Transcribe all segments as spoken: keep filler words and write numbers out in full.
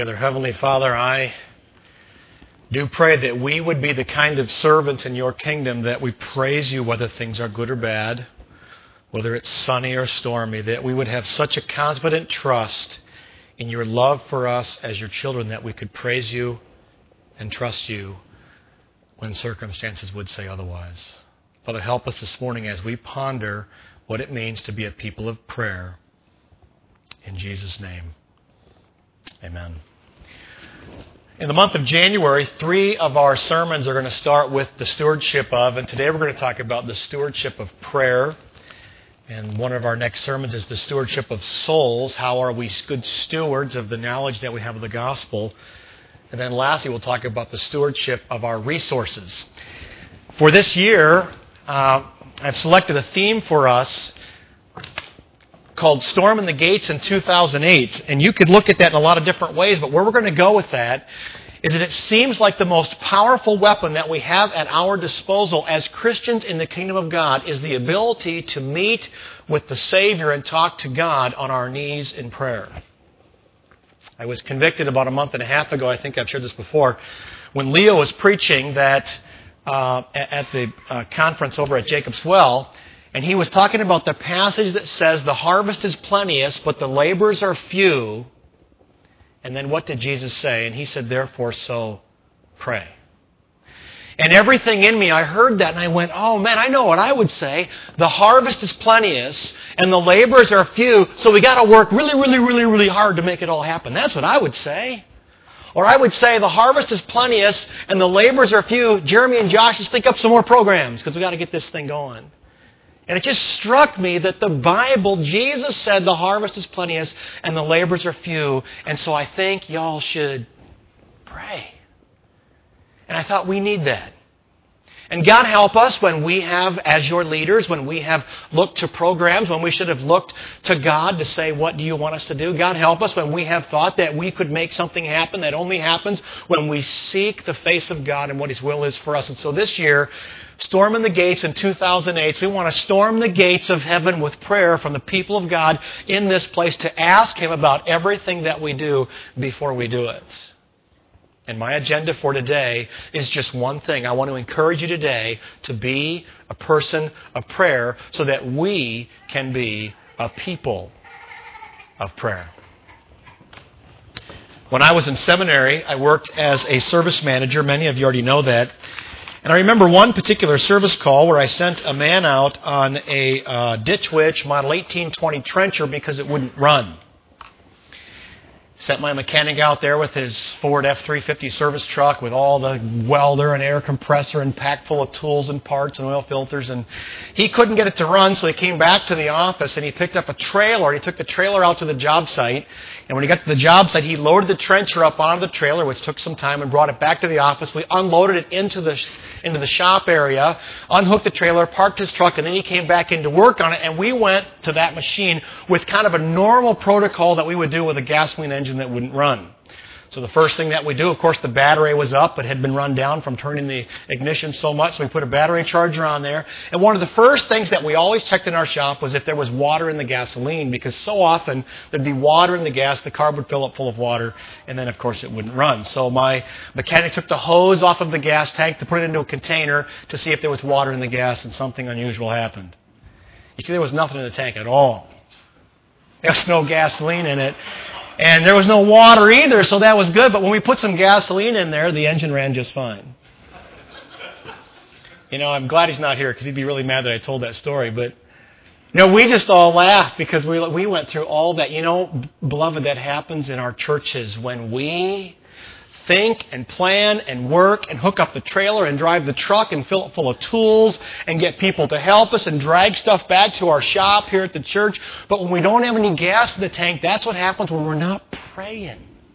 Dear Heavenly Father, I do pray that we would be the kind of servants in your kingdom that we praise you whether things are good or bad, whether it's sunny or stormy, that we would have such a confident trust in your love for us as your children that we could praise you and trust you when circumstances would say otherwise. Father, help us this morning as we ponder what it means to be a people of prayer. In Jesus' name, amen. In the month of January, three of our sermons are going to start with the stewardship of, and today we're going to talk about the stewardship of prayer. And one of our next sermons is the stewardship of souls. How are we good stewards of the knowledge that we have of the gospel? And then lastly, we'll talk about the stewardship of our resources. For this year, uh, I've selected a theme for us called Storming the Gates in two thousand eight. And you could look at that in a lot of different ways, but where we're going to go with that is that it seems like the most powerful weapon that we have at our disposal as Christians in the kingdom of God is the ability to meet with the Savior and talk to God on our knees in prayer. I was convicted about a month and a half ago, I think I've shared this before, when Leo was preaching that uh, at the uh, conference over at Jacob's Well. And he was talking about the passage that says the harvest is plenteous, but the laborers are few. And then what did Jesus say? And he said, therefore, so pray. And everything in me, I heard that and I went, oh man, I know what I would say. The harvest is plenteous and the laborers are few, so we got to work really, really, really, really hard to make it all happen. That's what I would say. Or I would say the harvest is plenteous and the laborers are few. Jeremy and Josh, just think up some more programs because we got to get this thing going. And it just struck me that the Bible, Jesus said the harvest is plenteous and the laborers are few. And so I think y'all should pray. And I thought we need that. And God help us when we have, as your leaders, when we have looked to programs, when we should have looked to God to say, what do you want us to do? God help us when we have thought that we could make something happen that only happens when we seek the face of God and what His will is for us. And so this year, Storming the Gates in two thousand eight, we want to storm the gates of heaven with prayer from the people of God in this place to ask Him about everything that we do before we do it. And my agenda for today is just one thing. I want to encourage you today to be a person of prayer so that we can be a people of prayer. When I was in seminary, I worked as a service manager. Many of you already know that. And I remember one particular service call where I sent a man out on a uh, Ditch Witch Model eighteen twenty trencher because it wouldn't run. Sent my mechanic out there with his Ford F three fifty service truck with all the welder and air compressor and packed full of tools and parts and oil filters. And he couldn't get it to run, so he came back to the office and he picked up a trailer. He took the trailer out to the job site. And when he got to the job site, he loaded the trencher up onto the trailer, which took some time, and brought it back to the office. We unloaded it into the into the shop area, unhooked the trailer, parked his truck, and then he came back in to work on it. And we went to that machine with kind of a normal protocol that we would do with a gasoline engine that wouldn't run. So the first thing that we do, of course, the battery was up. It had been run down from turning the ignition so much, so we put a battery charger on there. And one of the first things that we always checked in our shop was if there was water in the gasoline, because so often there'd be water in the gas, the car would fill up full of water, and then, of course, it wouldn't run. So my mechanic took the hose off of the gas tank to put it into a container to see if there was water in the gas, and something unusual happened. You see, there was nothing in the tank at all. There was no gasoline in it. And there was no water either, so that was good. But when we put some gasoline in there, the engine ran just fine. You know, I'm glad he's not here because he'd be really mad that I told that story. But, you know, we just all laughed because we we went through all that. You know, beloved, that happens in our churches when we think and plan and work and hook up the trailer and drive the truck and fill it full of tools and get people to help us and drag stuff back to our shop here at the church. But when we don't have any gas in the tank, that's what happens when we're not praying.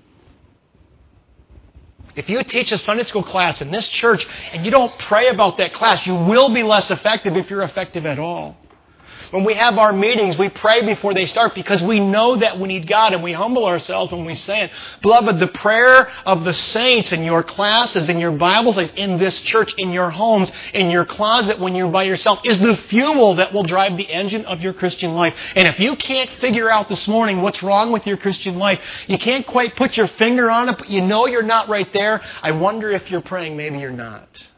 If you teach a Sunday school class in this church and you don't pray about that class, you will be less effective if you're effective at all. When we have our meetings, we pray before they start because we know that we need God and we humble ourselves when we say it. Beloved, the prayer of the saints in your classes, in your Bible studies, in this church, in your homes, in your closet when you're by yourself is the fuel that will drive the engine of your Christian life. And if you can't figure out this morning what's wrong with your Christian life, you can't quite put your finger on it, but you know you're not right there, I wonder if you're praying, maybe you're not.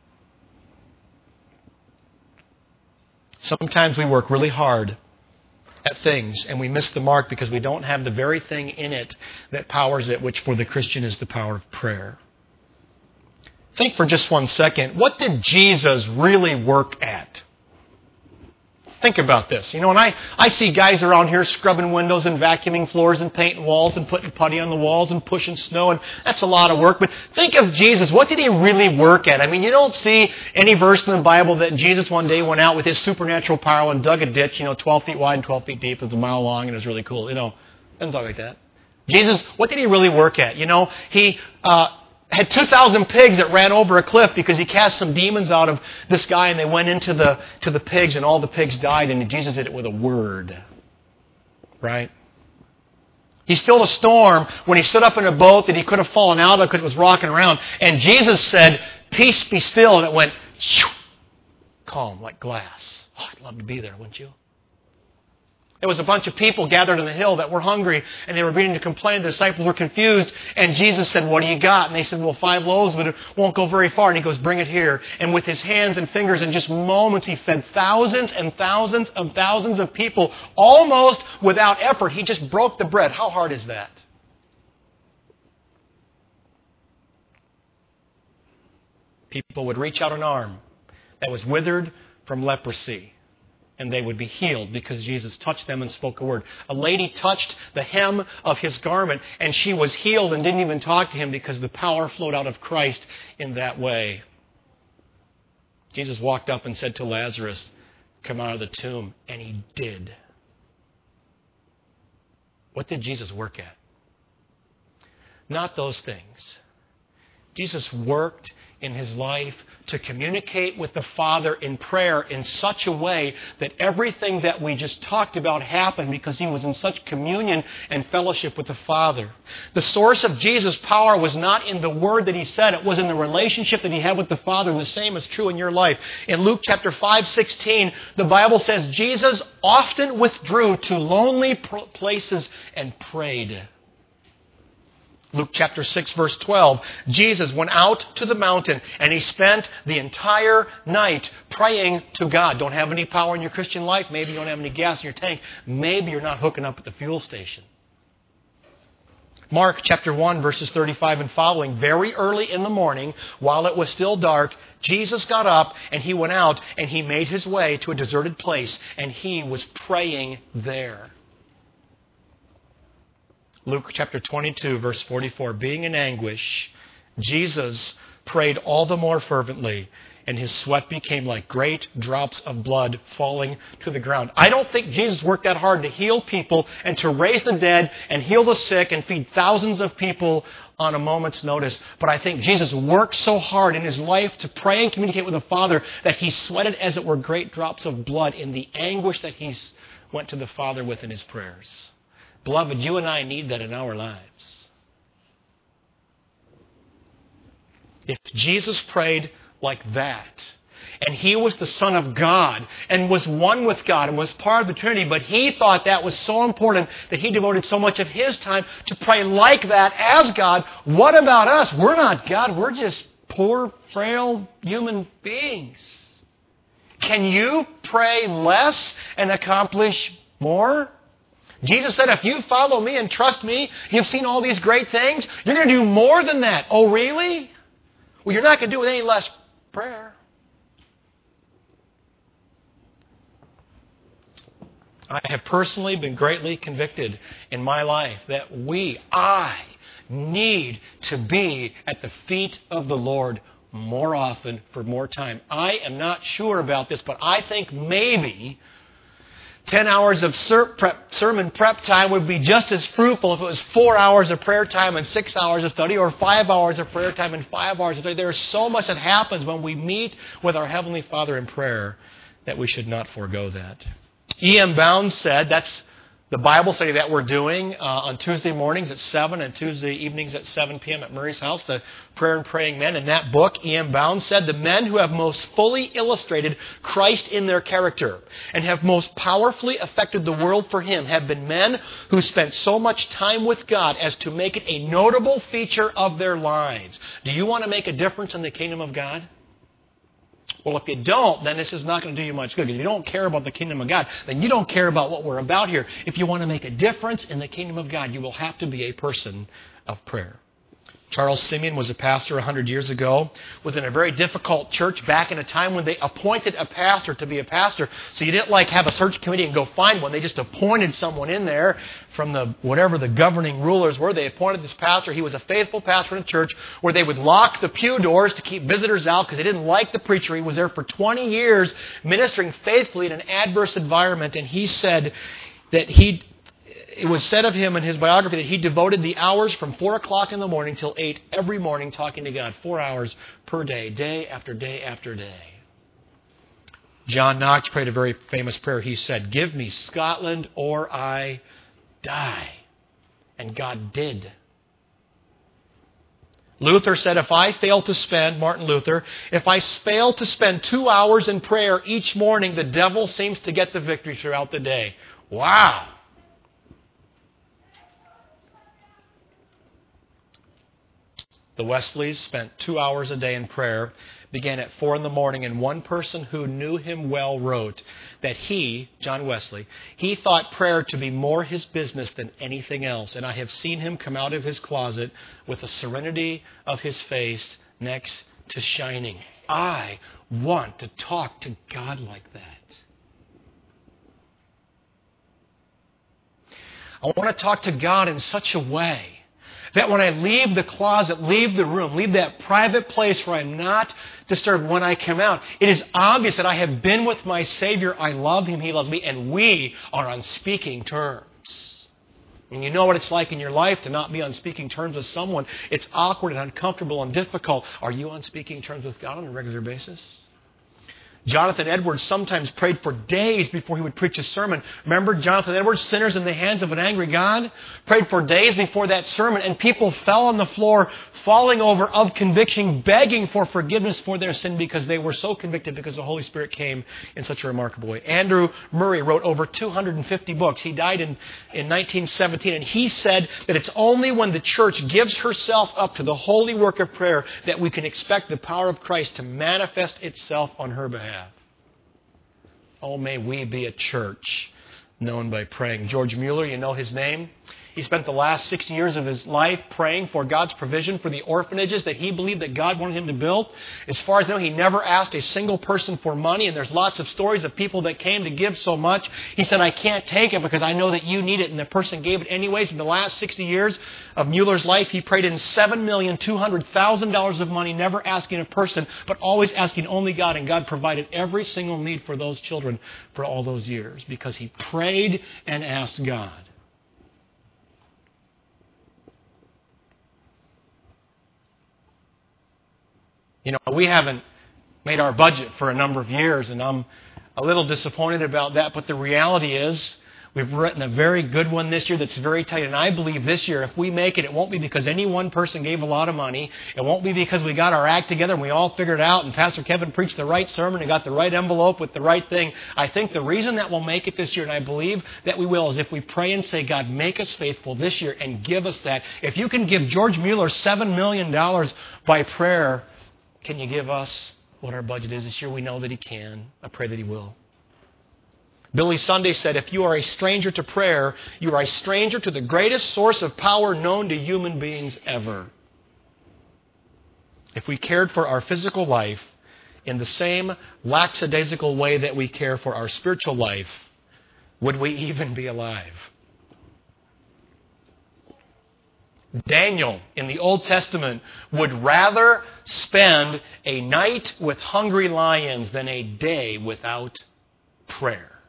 Sometimes we work really hard at things and we miss the mark because we don't have the very thing in it that powers it, which for the Christian is the power of prayer. Think for just one second, what did Jesus really work at? Think about this. You know, and I, I see guys around here scrubbing windows and vacuuming floors and painting walls and putting putty on the walls and pushing snow, and that's a lot of work. But think of Jesus. What did He really work at? I mean, you don't see any verse in the Bible that Jesus one day went out with His supernatural power and dug a ditch, you know, twelve feet wide and twelve feet deep. It was a mile long and it was really cool. You know, doesn't talk like that. Jesus, what did He really work at? You know, He... Uh, had two thousand pigs that ran over a cliff because He cast some demons out of this guy and they went into the to the pigs and all the pigs died, and Jesus did it with a word. Right? He stilled a storm when He stood up in a boat that He could have fallen out of because it was rocking around. And Jesus said, "Peace, be still." And it went shoo, calm like glass. Oh, I'd love to be there, wouldn't you? There was a bunch of people gathered on the hill that were hungry, and they were beginning to complain. The disciples were confused, and Jesus said, "What do you got?" And they said, "Well, five loaves, but it won't go very far." And He goes, "Bring it here." And with His hands and fingers, in just moments, He fed thousands and thousands of thousands of people, almost without effort. He just broke the bread. How hard is that? People would reach out an arm that was withered from leprosy, and they would be healed because Jesus touched them and spoke a word. A lady touched the hem of His garment, and she was healed and didn't even talk to Him because the power flowed out of Christ in that way. Jesus walked up and said to Lazarus, "Come out of the tomb," and he did. What did Jesus work at? Not those things. Jesus worked in His life to communicate with the Father in prayer in such a way that everything that we just talked about happened because He was in such communion and fellowship with the Father. The source of Jesus' power was not in the word that He said. It was in the relationship that He had with the Father. And the same is true in your life. In Luke chapter five sixteen, the Bible says Jesus often withdrew to lonely places and prayed. Luke chapter six, verse twelve, Jesus went out to the mountain and He spent the entire night praying to God. Don't have any power in your Christian life? Maybe you don't have any gas in your tank. Maybe you're not hooking up at the fuel station. Mark chapter one, verses thirty-five and following, very early in the morning, while it was still dark, Jesus got up and He went out and He made His way to a deserted place and He was praying there. Luke chapter twenty-two, verse forty-four, being in anguish, Jesus prayed all the more fervently, and His sweat became like great drops of blood falling to the ground. I don't think Jesus worked that hard to heal people and to raise the dead and heal the sick and feed thousands of people on a moment's notice. But I think Jesus worked so hard in His life to pray and communicate with the Father that He sweated, as it were, great drops of blood in the anguish that He went to the Father with in His prayers. Beloved, you and I need that in our lives. If Jesus prayed like that, and He was the Son of God, and was one with God, and was part of the Trinity, but He thought that was so important that He devoted so much of His time to pray like that as God, what about us? We're not God. We're just poor, frail human beings. Can you pray less and accomplish more? Jesus said, if you follow Me and trust Me, you've seen all these great things, you're going to do more than that. Oh, really? Well, you're not going to do it with any less prayer. I have personally been greatly convicted in my life that we, I, need to be at the feet of the Lord more often for more time. I am not sure about this, but I think maybe ten hours of ser- prep, sermon prep time would be just as fruitful if it was four hours of prayer time and six hours of study, or five hours of prayer time and five hours of study. There is so much that happens when we meet with our Heavenly Father in prayer that we should not forego that. E M Bounds said, that's the Bible study that we're doing uh, on Tuesday mornings at seven and Tuesday evenings at seven p.m. at Murray's house, the Prayer and Praying Men. In that book, E M Bounds said, the men who have most fully illustrated Christ in their character and have most powerfully affected the world for Him have been men who spent so much time with God as to make it a notable feature of their lives. Do you want to make a difference in the kingdom of God? Well, if you don't, then this is not going to do you much good. Because if you don't care about the kingdom of God, then you don't care about what we're about here. If you want to make a difference in the kingdom of God, you will have to be a person of prayer. Charles Simeon was a pastor one hundred years ago, was in a very difficult church back in a time when they appointed a pastor to be a pastor. So you didn't like have a search committee and go find one. They just appointed someone in there from the whatever the governing rulers were. They appointed this pastor. He was a faithful pastor in a church where they would lock the pew doors to keep visitors out because they didn't like the preacher. He was there for twenty years ministering faithfully in an adverse environment. And he said that he... It was said of him in his biography that he devoted the hours from four o'clock in the morning till eight every morning talking to God. Four hours per day, day after day after day. John Knox prayed a very famous prayer. He said, "Give me Scotland or I die." And God did. Luther said, if I fail to spend, Martin Luther, if I fail to spend two hours in prayer each morning, the devil seems to get the victory throughout the day. Wow! The Wesleys spent two hours a day in prayer, began at four in the morning, and one person who knew him well wrote that he, John Wesley, he thought prayer to be more his business than anything else. And I have seen him come out of his closet with the serenity of his face next to shining. I want to talk to God like that. I want to talk to God in such a way that when I leave the closet, leave the room, leave that private place where I'm not disturbed, when I come out, it is obvious that I have been with my Savior. I love Him. He loves me. And we are on speaking terms. And you know what it's like in your life to not be on speaking terms with someone. It's awkward and uncomfortable and difficult. Are you on speaking terms with God on a regular basis? Jonathan Edwards sometimes prayed for days before he would preach a sermon. Remember Jonathan Edwards, Sinners in the Hands of an Angry God? Prayed for days before that sermon, and people fell on the floor, falling over of conviction, begging for forgiveness for their sin because they were so convicted because the Holy Spirit came in such a remarkable way. Andrew Murray wrote over two hundred fifty books. He died in, in nineteen seventeen, and he said that it's only when the church gives herself up to the holy work of prayer that we can expect the power of Christ to manifest itself on her behalf. Oh, may we be a church known by praying. George Mueller, you know his name. He spent the last sixty years of his life praying for God's provision for the orphanages that he believed that God wanted him to build. As far as I know, he never asked a single person for money, and there's lots of stories of people that came to give so much. He said, I can't take it because I know that you need it, and the person gave it anyways. In the last sixty years of Mueller's life, he prayed in seven million two hundred thousand dollars of money, never asking a person, but always asking only God, and God provided every single need for those children for all those years because he prayed and asked God. You know, we haven't made our budget for a number of years, and I'm a little disappointed about that. But the reality is we've written a very good one this year that's very tight. And I believe this year, if we make it, it won't be because any one person gave a lot of money. It won't be because we got our act together and we all figured it out and Pastor Kevin preached the right sermon and got the right envelope with the right thing. I think the reason that we'll make it this year, and I believe that we will, is if we pray and say, God, make us faithful this year and give us that. If you can give George Mueller seven million dollars by prayer, can you give us what our budget is this year? We know that he can. I pray that he will. Billy Sunday said, if you are a stranger to prayer, you are a stranger to the greatest source of power known to human beings ever. If we cared for our physical life in the same lackadaisical way that we care for our spiritual life, would we even be alive? Daniel in the Old Testament would rather spend a night with hungry lions than a day without prayer.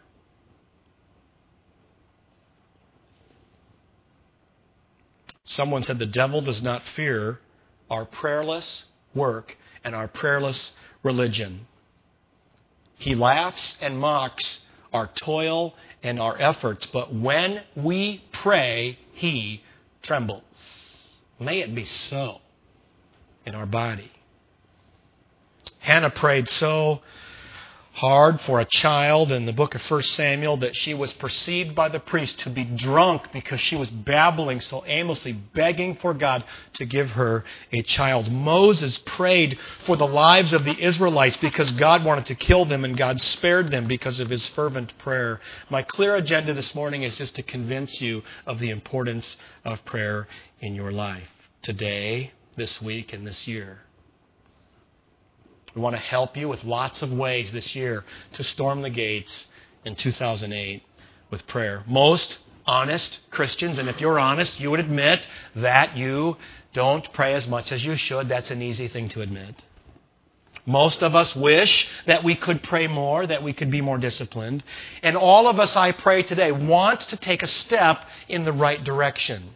Someone said the devil does not fear our prayerless work and our prayerless religion. He laughs and mocks our toil, and our efforts. But when we pray, He trembles. May it be so in our body. Hannah prayed so hard for a child in the book of First Samuel that she was perceived by the priest to be drunk because she was babbling so aimlessly, begging for God to give her a child. Moses prayed for the lives of the Israelites because God wanted to kill them, and God spared them because of his fervent prayer. My clear agenda this morning is just to convince you of the importance of prayer in your life today, this week, and this year. We want to help you with lots of ways this year to storm the gates in two thousand eight with prayer. Most honest Christians, and if you're honest, you would admit that you don't pray as much as you should. That's an easy thing to admit. Most of us wish that we could pray more, that we could be more disciplined. And all of us, I pray today, want to take a step in the right direction.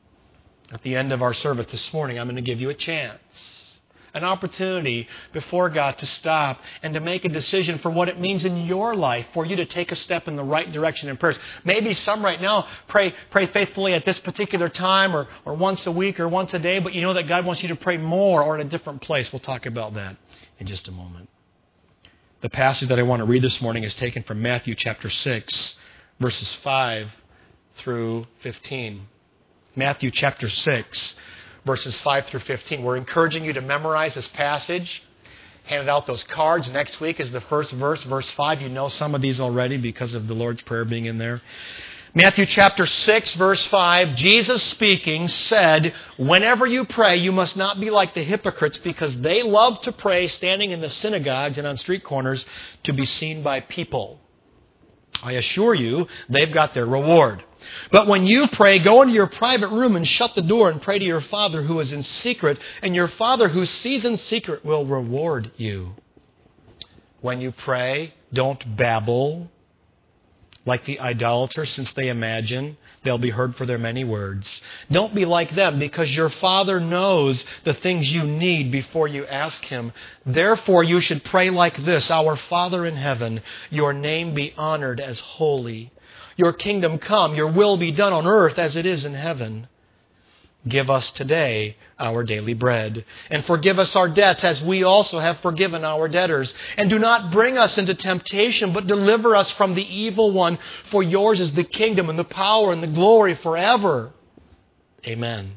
At the end of our service this morning, I'm going to give you a chance. An opportunity before God to stop and to make a decision for what it means in your life for you to take a step in the right direction in prayers. Maybe some right now pray pray faithfully at this particular time or, or once a week or once a day, but you know that God wants you to pray more or in a different place. We'll talk about that in just a moment. The passage that I want to read this morning is taken from Matthew chapter six, verses five through fifteen. Matthew chapter six, verses five through fifteen. We're encouraging you to memorize this passage. Handed out those cards. Next week is the first verse, verse five. You know some of these already because of the Lord's Prayer being in there. Matthew chapter six, verse five. Jesus speaking said, "Whenever you pray, you must not be like the hypocrites, because they love to pray standing in the synagogues and on street corners to be seen by people. I assure you, they've got their reward. But when you pray, go into your private room and shut the door and pray to your Father who is in secret, and your Father who sees in secret will reward you. When you pray, don't babble like the idolaters, since they imagine they'll be heard for their many words. Don't be like them, because your Father knows the things you need before you ask Him. Therefore, you should pray like this: Our Father in heaven, your name be honored as holy. Your kingdom come, your will be done on earth as it is in heaven. Give us today our daily bread. And forgive us our debts as we also have forgiven our debtors. And do not bring us into temptation, but deliver us from the evil one. For yours is the kingdom and the power and the glory forever. Amen.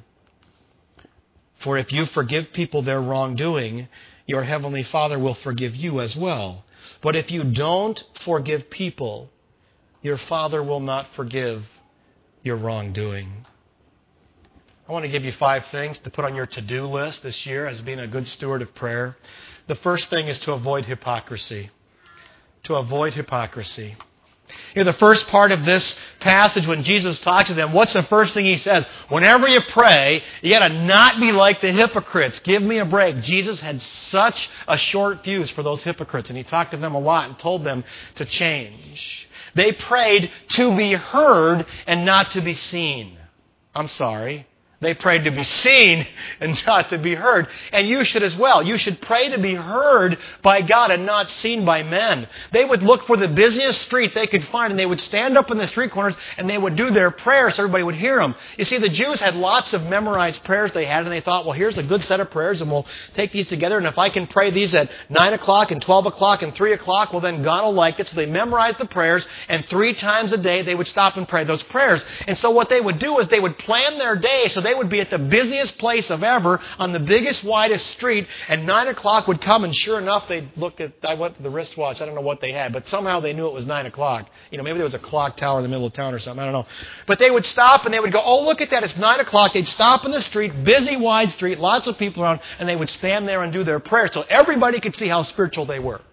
For if you forgive people their wrongdoing, your heavenly Father will forgive you as well. But if you don't forgive people, your Father will not forgive your wrongdoing." I want to give you five things to put on your to-do list this year as being a good steward of prayer. The first thing is to avoid hypocrisy. To avoid hypocrisy. You know, the first part of this passage, when Jesus talks to them, what's the first thing He says? Whenever you pray, you got to not be like the hypocrites. Give me a break. Jesus had such a short fuse for those hypocrites, and He talked to them a lot and told them to change. They prayed to be heard and not to be seen. I'm sorry. They prayed to be seen and not to be heard. And you should as well. You should pray to be heard by God and not seen by men. They would look for the busiest street they could find, and they would stand up in the street corners and they would do their prayers so everybody would hear them. You see, the Jews had lots of memorized prayers they had, and they thought, well, here's a good set of prayers, and we'll take these together, and if I can pray these at nine o'clock and twelve o'clock and three o'clock, well, then God will like it. So they memorized the prayers, and three times a day they would stop and pray those prayers. And so what they would do is they would plan their day so they would be at the busiest place of ever on the biggest, widest street, and nine o'clock would come, and sure enough, they'd look at, I went to the wristwatch, I don't know what they had, but somehow they knew it was nine o'clock. You know, maybe there was a clock tower in the middle of town or something, I don't know. But they would stop and they would go, oh, look at that, it's nine o'clock. They'd stop in the street, busy, wide street, lots of people around, and they would stand there and do their prayer so everybody could see how spiritual they were.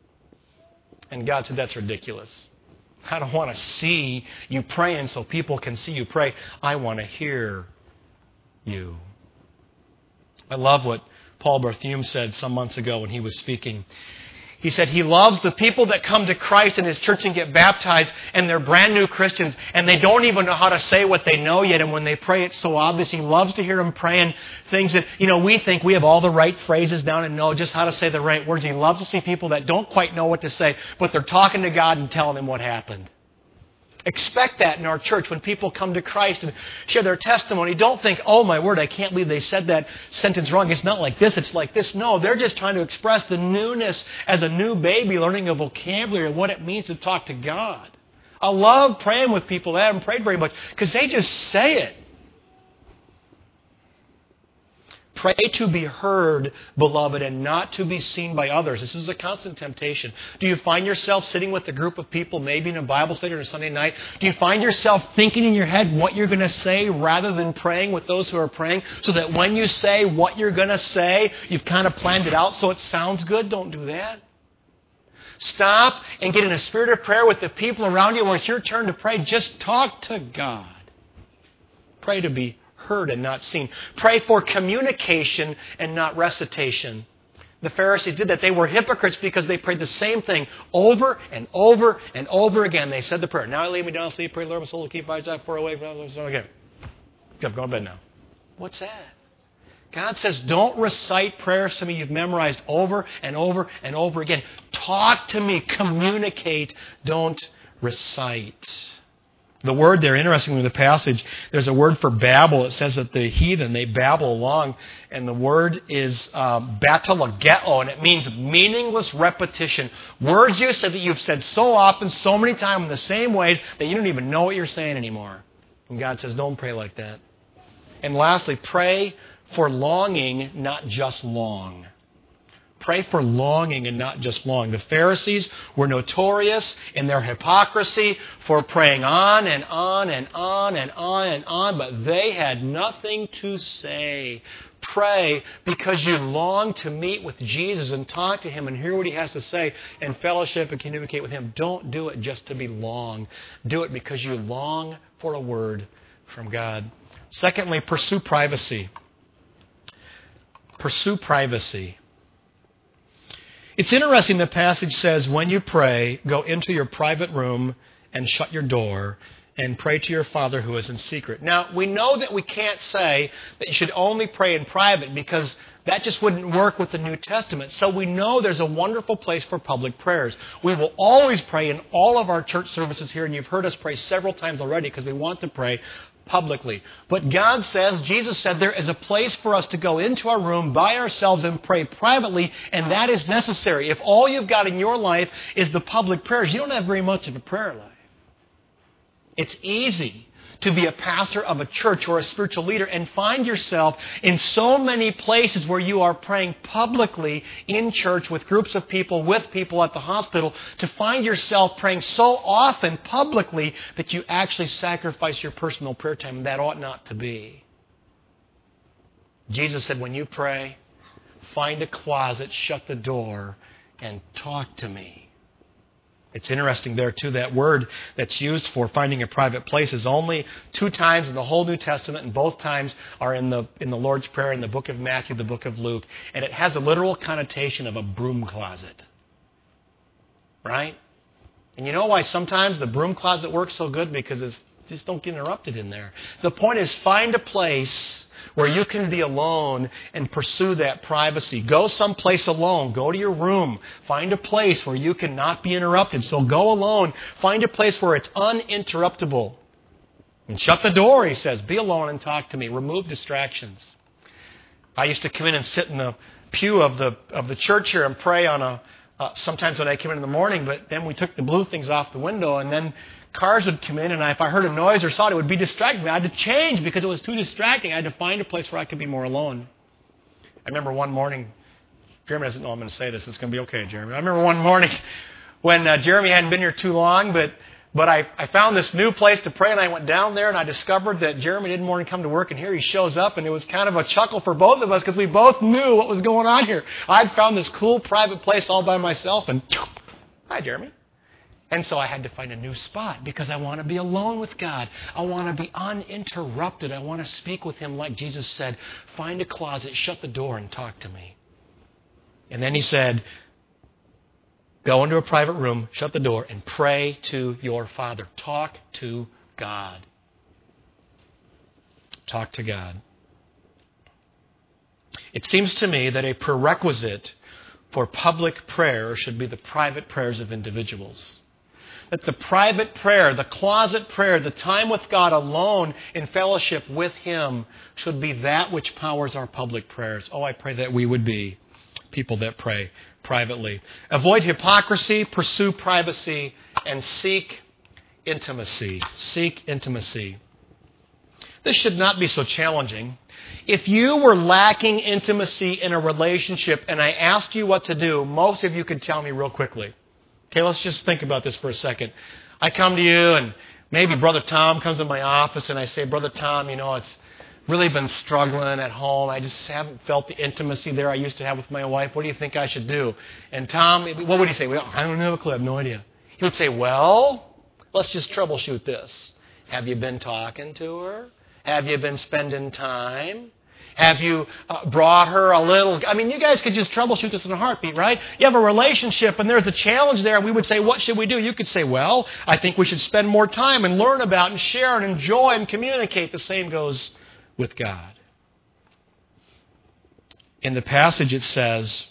And God said, that's ridiculous. I don't want to see you praying so people can see you pray. I want to hear you. I love what Paul Barthume said some months ago when he was speaking. He said he loves the people that come to Christ in His church and get baptized, and they're brand new Christians, and they don't even know how to say what they know yet, and when they pray, it's so obvious. He loves to hear them praying things that, you know, we think we have all the right phrases down and know just how to say the right words. He loves to see people that don't quite know what to say, but they're talking to God and telling Him what happened. Expect that in our church when people come to Christ and share their testimony. Don't think, oh my word, I can't believe they said that sentence wrong. It's not like this, it's like this. No, they're just trying to express the newness as a new baby, learning a vocabulary of what it means to talk to God. I love praying with people that haven't prayed very much because they just say it. Pray to be heard, beloved, and not to be seen by others. This is a constant temptation. Do you find yourself sitting with a group of people, maybe in a Bible study or a Sunday night? Do you find yourself thinking in your head what you're going to say rather than praying with those who are praying? So that when you say what you're going to say, you've kind of planned it out so it sounds good? Don't do that. Stop and get in a spirit of prayer with the people around you. When it's your turn to pray, just talk to God. Pray to be heard and not seen. Pray for communication and not recitation. The Pharisees did that. They were hypocrites because they prayed the same thing over and over and over again. They said the prayer, now I lay me down to sleep, pray Lord my soul to keep my eyes far away. Okay. Go to bed now. What's that? God says, don't recite prayers to me you've memorized over and over and over again. Talk to me. Communicate. Don't recite. The word there, interestingly in the passage, there's a word for babble. It says that the heathen, they babble along. And the word is um, batalageo, and it means meaningless repetition. Words you said that you've said so often, so many times in the same ways that you don't even know what you're saying anymore. And God says, don't pray like that. And lastly, pray for longing, not just long. Pray for longing and not just long. The Pharisees were notorious in their hypocrisy for praying on and on and on and on and on, but they had nothing to say. Pray because you long to meet with Jesus and talk to Him and hear what He has to say and fellowship and communicate with Him. Don't do it just to be long. Do it because you long for a word from God. Secondly, pursue privacy. Pursue privacy. It's interesting, the passage says, when you pray, go into your private room and shut your door and pray to your Father who is in secret. Now, we know that we can't say that you should only pray in private because that just wouldn't work with the New Testament. So we know there's a wonderful place for public prayers. We will always pray in all of our church services here, and you've heard us pray several times already because we want to pray publicly. But God says, Jesus said, there is a place for us to go into our room by ourselves and pray privately, and that is necessary. If all you've got in your life is the public prayers, you don't have very much of a prayer life. It's easy to be a pastor of a church or a spiritual leader and find yourself in so many places where you are praying publicly in church with groups of people, with people at the hospital, to find yourself praying so often publicly that you actually sacrifice your personal prayer time. That ought not to be. Jesus said, when you pray, find a closet, shut the door, and talk to me. It's interesting there, too, that word that's used for finding a private place is only two times in the whole New Testament, and both times are in the in the Lord's Prayer in the book of Matthew, the book of Luke, and it has a literal connotation of a broom closet. Right? And you know why sometimes the broom closet works so good? Because it's just don't get interrupted in there. The point is, find a place where you can be alone and pursue that privacy. Go someplace alone. Go to your room. Find a place where you cannot be interrupted. So go alone. Find a place where it's uninterruptible. And shut the door, he says. Be alone and talk to me. Remove distractions. I used to come in and sit in the pew of the of the church here and pray on a, uh, sometimes when I came in in the morning, but then we took the blue things off the window, and then cars would come in, and if I heard a noise or saw it, it would be distracting me. I had to change because it was too distracting. I had to find a place where I could be more alone. I remember one morning, Jeremy doesn't know I'm going to say this. It's going to be okay, Jeremy. I remember one morning when uh, Jeremy hadn't been here too long, but but I, I found this new place to pray, and I went down there, and I discovered that Jeremy didn't want to come to work, and here he shows up, and it was kind of a chuckle for both of us because we both knew what was going on here. I'd found this cool private place all by myself, and hi, Jeremy. And so I had to find a new spot because I want to be alone with God. I want to be uninterrupted. I want to speak with Him like Jesus said. Find a closet, shut the door, and talk to me. And then He said, Go into a private room, shut the door, and pray to your Father. Talk to God. Talk to God. It seems to me that a prerequisite for public prayer should be the private prayers of individuals. That the private prayer, the closet prayer, the time with God alone in fellowship with Him should be that which powers our public prayers. Oh, I pray that we would be people that pray privately. Avoid hypocrisy, pursue privacy, and seek intimacy. Seek intimacy. This should not be so challenging. If you were lacking intimacy in a relationship and I asked you what to do, most of you could tell me real quickly. Okay, let's just think about this for a second. I come to you and maybe Brother Tom comes in my office and I say, Brother Tom, you know, it's really been struggling at home. I just haven't felt the intimacy there I used to have with my wife. What do you think I should do? And Tom, what would he say? Well, I don't have a clue. I have no idea. He would say, well, let's just troubleshoot this. Have you been talking to her? Have you been spending time? Have you uh, brought her a little... I mean, you guys could just troubleshoot this in a heartbeat, right? You have a relationship and there's a challenge there. We would say, what should we do? You could say, well, I think we should spend more time and learn about and share and enjoy and communicate. The same goes with God. In the passage it says,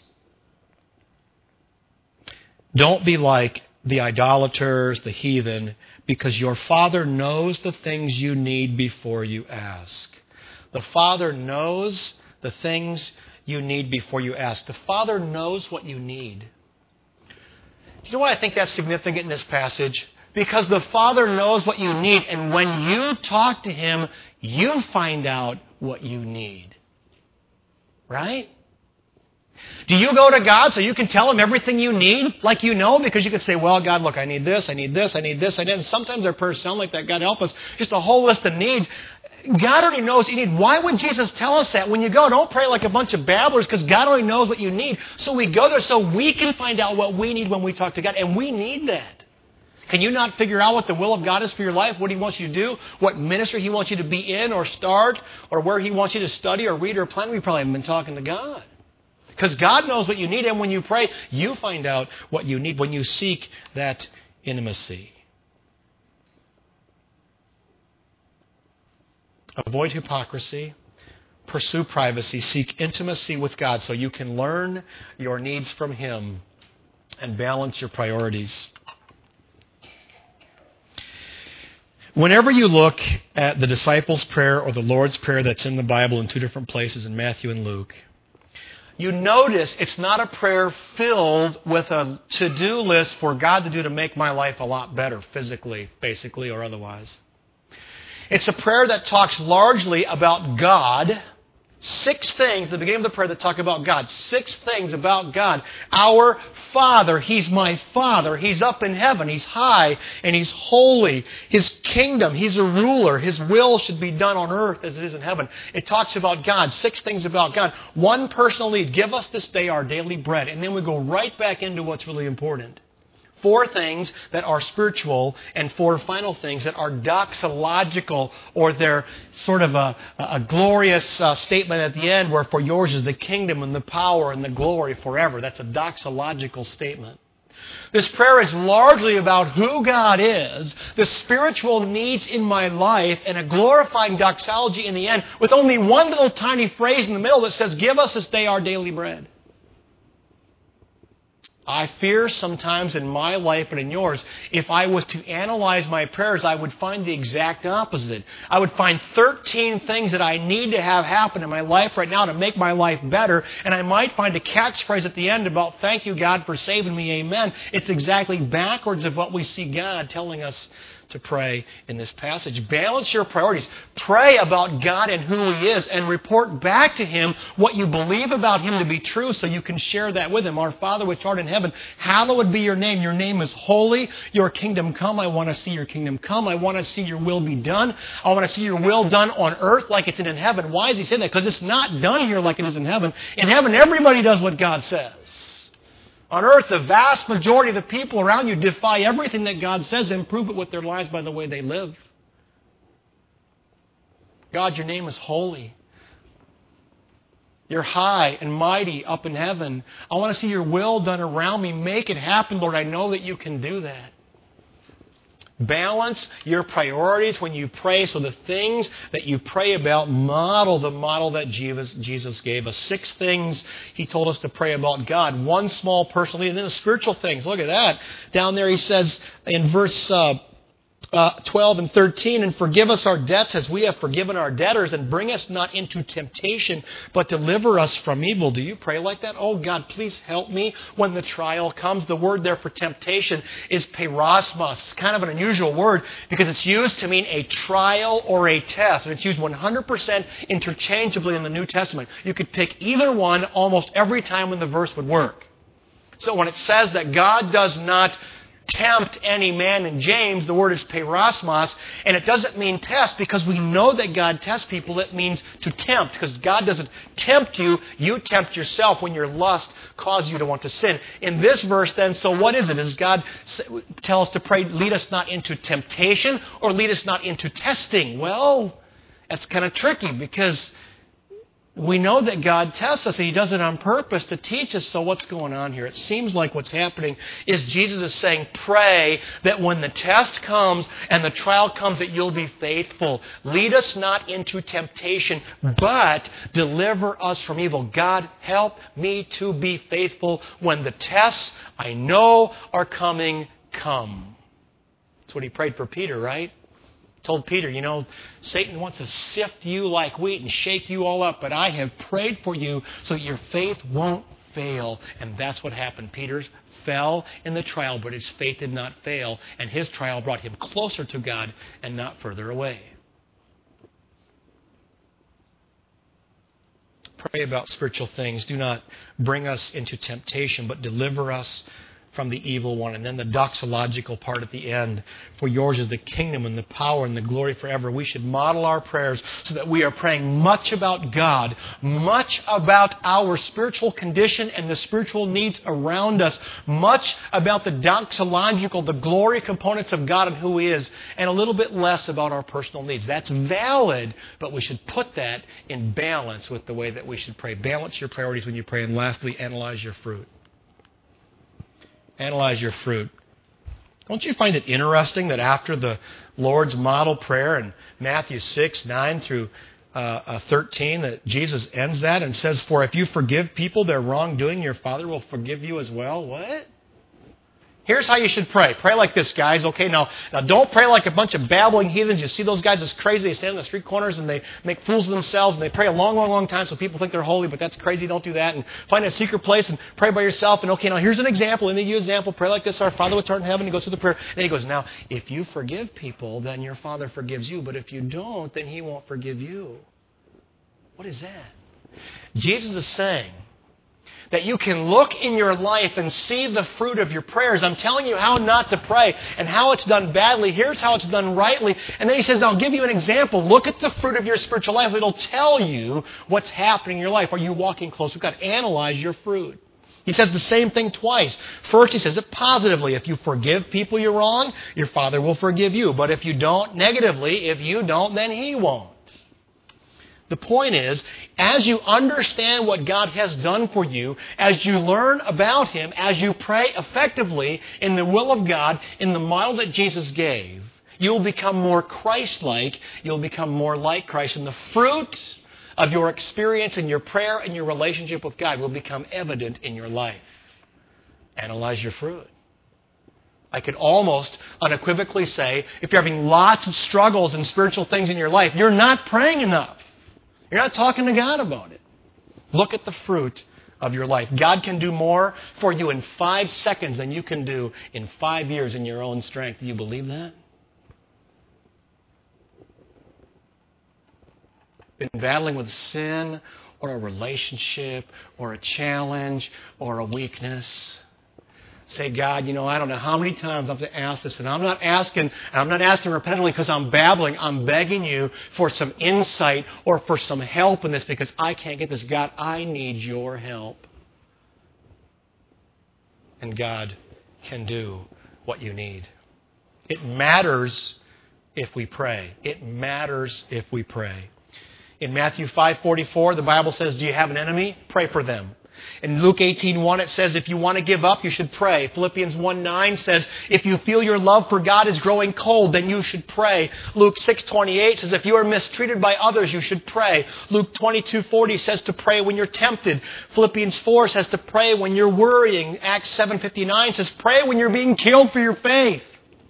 don't be like the idolaters, the heathen, because your Father knows the things you need before you ask. The Father knows the things you need before you ask. The Father knows what you need. You know why I think that's significant in this passage? Because the Father knows what you need, and when you talk to Him, you find out what you need. Right? Do you go to God so you can tell Him everything you need like you know? Because you can say, well, God, look, I need this, I need this, I need this, I need this. And sometimes our prayers sound like that. God, help us. Just a whole list of needs. God already knows what you need. Why would Jesus tell us that? When you go, don't pray like a bunch of babblers because God already knows what you need. So we go there so we can find out what we need when we talk to God. And we need that. Can you not figure out what the will of God is for your life? What He wants you to do? What ministry He wants you to be in or start? Or where He wants you to study or read or plan? We probably haven't been talking to God. Because God knows what you need. And when you pray, you find out what you need when you seek that intimacy. Avoid hypocrisy. Pursue privacy. Seek intimacy with God so you can learn your needs from Him and balance your priorities. Whenever you look at the disciples' prayer or the Lord's Prayer that's in the Bible in two different places in Matthew and Luke, you notice it's not a prayer filled with a to-do list for God to do to make my life a lot better physically, basically, or otherwise. It's a prayer that talks largely about God. Six things at the beginning of the prayer that talk about God. Six things about God. Our Father. He's my Father. He's up in heaven. He's high and He's holy. His kingdom. He's a ruler. His will should be done on earth as it is in heaven. It talks about God. Six things about God. One personal need. Give us this day our daily bread. And then we go right back into what's really important. Four things that are spiritual and four final things that are doxological, or they're sort of a, a glorious uh, statement at the end where for yours is the kingdom and the power and the glory forever. That's a doxological statement. This prayer is largely about who God is, the spiritual needs in my life, and a glorifying doxology in the end with only one little tiny phrase in the middle that says, give us this day our daily bread. I fear sometimes in my life and in yours, if I was to analyze my prayers, I would find the exact opposite. I would find thirteen things that I need to have happen in my life right now to make my life better, and I might find a catchphrase at the end about, thank you, God, for saving me, amen. It's exactly backwards of what we see God telling us to pray in this passage. Balance your priorities. Pray about God and who He is and report back to Him what you believe about Him to be true so you can share that with Him. Our Father which art in heaven, hallowed be your name. Your name is holy. Your kingdom come. I want to see your kingdom come. I want to see your will be done. I want to see your will done on earth like it's in heaven. Why is He saying that? Because it's not done here like it is in heaven. In heaven, everybody does what God says. On earth, the vast majority of the people around you defy everything that God says and prove it with their lives by the way they live. God, your name is holy. You're high and mighty up in heaven. I want to see your will done around me. Make it happen, Lord. I know that you can do that. Balance your priorities when you pray, so the things that you pray about model the model that Jesus, Jesus gave us. Six things He told us to pray about God. One small personal need, and then the spiritual things. Look at that. Down there He says in verse uh, uh, twelve and thirteen, and forgive us our debts as we have forgiven our debtors, and bring us not into temptation, but deliver us from evil. Do you pray like that? Oh God, please help me when the trial comes. The word there for temptation is peirasmos. It's kind of an unusual word because it's used to mean a trial or a test. And it's used one hundred percent interchangeably in the New Testament. You could pick either one almost every time when the verse would work. So when it says that God does not tempt any man in James, the word is peirasmos, and it doesn't mean test because we know that God tests people. It means to tempt, because God doesn't tempt you. You tempt yourself when your lust causes you to want to sin. In this verse then, so what is it? Does God tell us to pray, lead us not into temptation or lead us not into testing? Well, that's kind of tricky because we know that God tests us, and He does it on purpose to teach us. So what's going on here? It seems like what's happening is Jesus is saying, pray that when the test comes and the trial comes that you'll be faithful. Lead us not into temptation, but deliver us from evil. God, help me to be faithful when the tests I know are coming come. That's what He prayed for Peter, right? Told Peter, you know, Satan wants to sift you like wheat and shake you all up, but I have prayed for you so your faith won't fail. And that's what happened. Peter fell in the trial, but his faith did not fail, and his trial brought him closer to God and not further away. Pray about spiritual things. Do not bring us into temptation, but deliver us from the evil one. And then the doxological part at the end. For yours is the kingdom and the power and the glory forever. We should model our prayers so that we are praying much about God, much about our spiritual condition and the spiritual needs around us, much about the doxological, the glory components of God and who He is, and a little bit less about our personal needs. That's valid, but we should put that in balance with the way that we should pray. Balance your priorities when you pray. And lastly, analyze your fruit. Analyze your fruit. Don't you find it interesting that after the Lord's model prayer in Matthew six, nine through uh, thirteen, that Jesus ends that and says, for if you forgive people their wrongdoing, your Father will forgive you as well? What? Here's how you should pray. Pray like this, guys. Okay, now, now don't pray like a bunch of babbling heathens. You see those guys as crazy. They stand in the street corners and they make fools of themselves and they pray a long, long, long time so people think they're holy, but that's crazy. Don't do that. And find a secret place and pray by yourself. And okay, now here's an example. Let me give you an example. Pray like this. Our Father which art in heaven. He goes through the prayer. And he goes, now, if you forgive people, then your Father forgives you. But if you don't, then He won't forgive you. What is that? Jesus is saying that you can look in your life and see the fruit of your prayers. I'm telling you how not to pray and how it's done badly. Here's how it's done rightly. And then He says, I'll give you an example. Look at the fruit of your spiritual life. It'll tell you what's happening in your life. Are you walking close with God? Analyze your fruit. He says the same thing twice. First, He says it positively. If you forgive people you're wrong, your Father will forgive you. But if you don't, negatively, if you don't, then He won't. The point is, as you understand what God has done for you, as you learn about Him, as you pray effectively in the will of God, in the model that Jesus gave, you'll become more Christ-like. You'll become more like Christ. And the fruit of your experience in your prayer and your relationship with God will become evident in your life. Analyze your fruit. I could almost unequivocally say, if you're having lots of struggles and spiritual things in your life, you're not praying enough. You're not talking to God about it. Look at the fruit of your life. God can do more for you in five seconds than you can do in five years in your own strength. Do you believe that? Been battling with sin or a relationship or a challenge or a weakness? Say, God, you know, I don't know how many times I have to ask this, and I'm not asking, I'm not asking repetitively because I'm babbling. I'm begging you for some insight or for some help in this because I can't get this. God, I need your help. And God can do what you need. It matters if we pray. It matters if we pray. In Matthew five forty-four, the Bible says, do you have an enemy? Pray for them. In Luke eighteen one, it says, if you want to give up, you should pray. Philippians one nine says, if you feel your love for God is growing cold, then you should pray. Luke six twenty-eight says, if you are mistreated by others, you should pray. Luke twenty-two forty says to pray when you're tempted. Philippians four says to pray when you're worrying. Acts seven fifty-nine says, pray when you're being killed for your faith.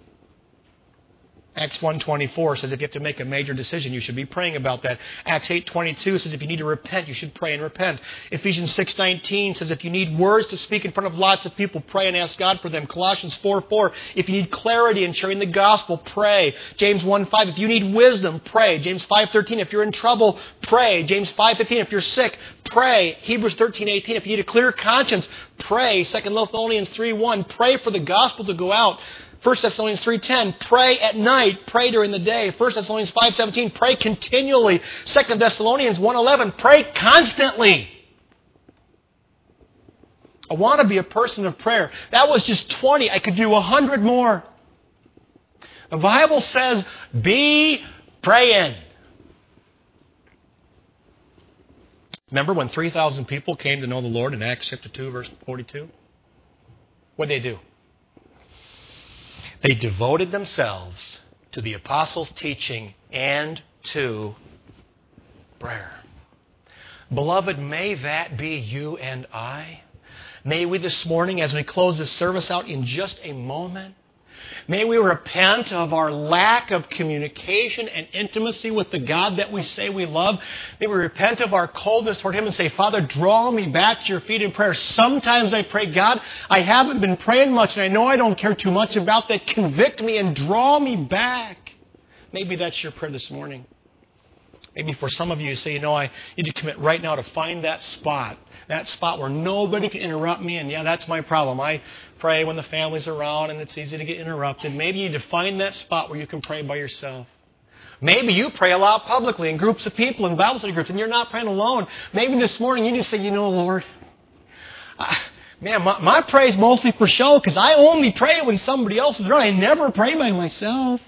Acts one twenty-four says if you have to make a major decision, you should be praying about that. Acts eight twenty-two says if you need to repent, you should pray and repent. Ephesians six nineteen says if you need words to speak in front of lots of people, pray and ask God for them. Colossians four four, if you need clarity in sharing the gospel, pray. James one five, if you need wisdom, pray. James five thirteen, if you're in trouble, pray. James five fifteen, if you're sick, pray. Hebrews thirteen eighteen, if you need a clear conscience, pray. Second Thessalonians three one, pray for the gospel to go out. First Thessalonians three ten, pray at night, pray during the day. First Thessalonians five seventeen, pray continually. Second Thessalonians one eleven, pray constantly. I want to be a person of prayer. That was just twenty. I could do a hundred more. The Bible says, be praying. Remember when three thousand people came to know the Lord in Acts chapter two, verse forty-two? What did they do? They devoted themselves to the apostles' teaching and to prayer. Beloved, may that be you and I. May we this morning, as we close this service out in just a moment, may we repent of our lack of communication and intimacy with the God that we say we love. May we repent of our coldness toward Him and say, Father, draw me back to your feet in prayer. Sometimes I pray, God, I haven't been praying much and I know I don't care too much about that. Convict me and draw me back. Maybe that's your prayer this morning. Maybe for some of you, you say, you know, I need to commit right now to find that spot. That spot where nobody can interrupt me. And yeah, that's my problem. I pray when the family's around and it's easy to get interrupted. Maybe you need to find that spot where you can pray by yourself. Maybe you pray a lot publicly in groups of people, in Bible study groups, and you're not praying alone. Maybe this morning you just say, you know, Lord, I, man, my, my prayer is mostly for show because I only pray when somebody else is around. I never pray by myself.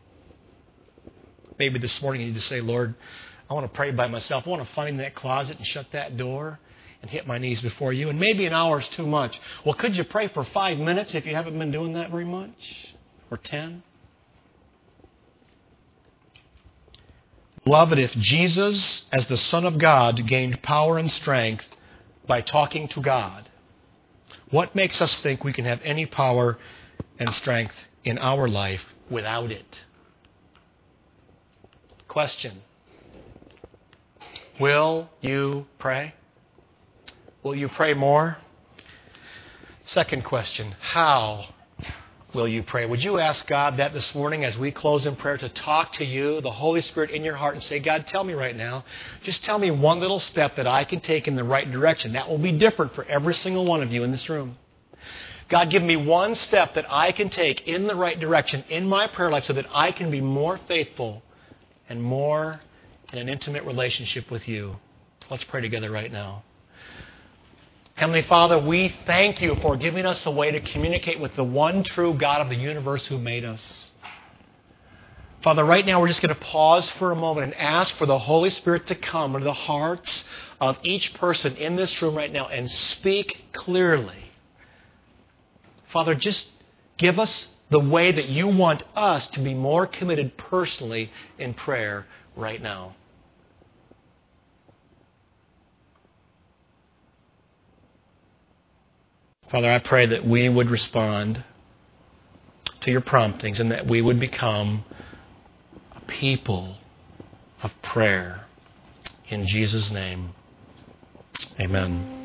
Maybe this morning you need to say, Lord, I want to pray by myself. I want to find that closet and shut that door and hit my knees before you. And maybe an hour is too much. Well, could you pray for five minutes if you haven't been doing that very much? Or ten? Beloved, if Jesus, as the Son of God, gained power and strength by talking to God, what makes us think we can have any power and strength in our life without it? Question. Will you pray? Will you pray more? Second question. How will you pray? Would you ask God that this morning as we close in prayer to talk to you, the Holy Spirit in your heart, and say, God, tell me right now. Just tell me one little step that I can take in the right direction. That will be different for every single one of you in this room. God, give me one step that I can take in the right direction in my prayer life so that I can be more faithful and more in an intimate relationship with you. Let's pray together right now. Heavenly Father, we thank you for giving us a way to communicate with the one true God of the universe who made us. Father, right now we're just going to pause for a moment and ask for the Holy Spirit to come into the hearts of each person in this room right now and speak clearly. Father, just give us the way that you want us to be more committed personally in prayer right now. Father, I pray that we would respond to your promptings and that we would become a people of prayer. In Jesus' name, amen.